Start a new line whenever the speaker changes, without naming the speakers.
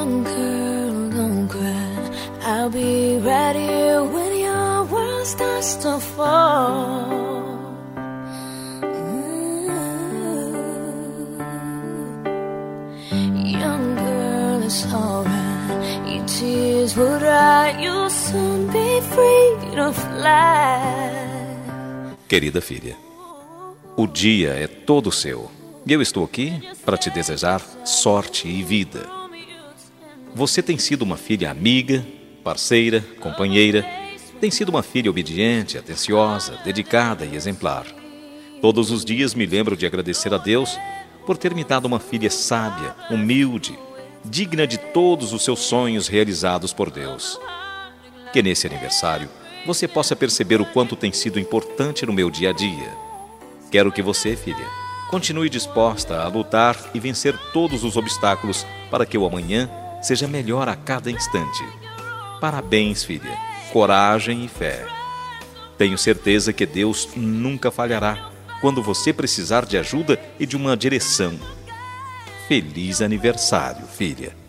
Young girl, don't cry. I'll be right here when your world starts to fall. Young girl, it's alright. Your tears will dry. You'll soon be free to fly.
Querida filha, o dia é todo seu. E eu estou aqui para te desejar sorte e vida. Você tem sido uma filha amiga, parceira, companheira. Tem sido uma filha obediente, atenciosa, dedicada e exemplar. Todos os dias me lembro de agradecer a Deus por ter me dado uma filha sábia, humilde, digna de todos os seus sonhos realizados por Deus. Que nesse aniversário você possa perceber o quanto tem sido importante no meu dia a dia. Quero que você, filha, continue disposta a lutar e vencer todos os obstáculos para que o amanhã seja melhor a cada instante. Parabéns, filha. Coragem e fé. Tenho certeza que Deus nunca falhará quando você precisar de ajuda e de uma direção. Feliz aniversário, filha.